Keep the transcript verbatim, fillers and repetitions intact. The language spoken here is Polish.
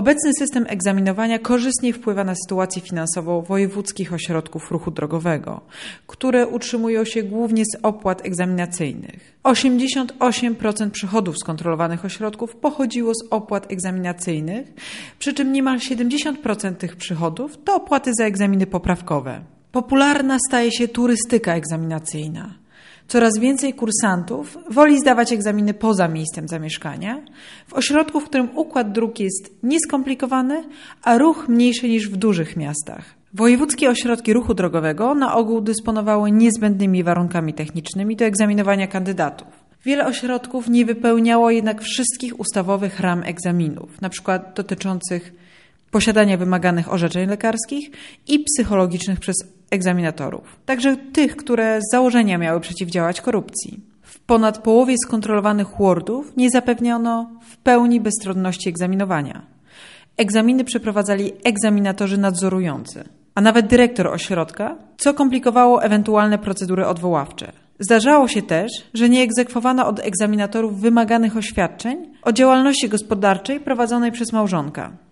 Obecny system egzaminowania korzystnie wpływa na sytuację finansową wojewódzkich ośrodków ruchu drogowego, które utrzymują się głównie z opłat egzaminacyjnych. osiemdziesiąt osiem procent przychodów skontrolowanych ośrodków pochodziło z opłat egzaminacyjnych, przy czym niemal siedemdziesiąt procent tych przychodów to opłaty za egzaminy poprawkowe. Popularna staje się turystyka egzaminacyjna. Coraz więcej kursantów woli zdawać egzaminy poza miejscem zamieszkania, w ośrodku, w którym układ dróg jest nieskomplikowany, a ruch mniejszy niż w dużych miastach. Wojewódzkie ośrodki ruchu drogowego na ogół dysponowały niezbędnymi warunkami technicznymi do egzaminowania kandydatów. Wiele ośrodków nie wypełniało jednak wszystkich ustawowych ram egzaminów, np. dotyczących posiadania wymaganych orzeczeń lekarskich i psychologicznych przez egzaminatorów. Także tych, które z założenia miały przeciwdziałać korupcji. W ponad połowie skontrolowanych wardów nie zapewniono w pełni bezstronności egzaminowania. Egzaminy przeprowadzali egzaminatorzy nadzorujący, a nawet dyrektor ośrodka, co komplikowało ewentualne procedury odwoławcze. Zdarzało się też, że nie egzekwowano od egzaminatorów wymaganych oświadczeń o działalności gospodarczej prowadzonej przez małżonka.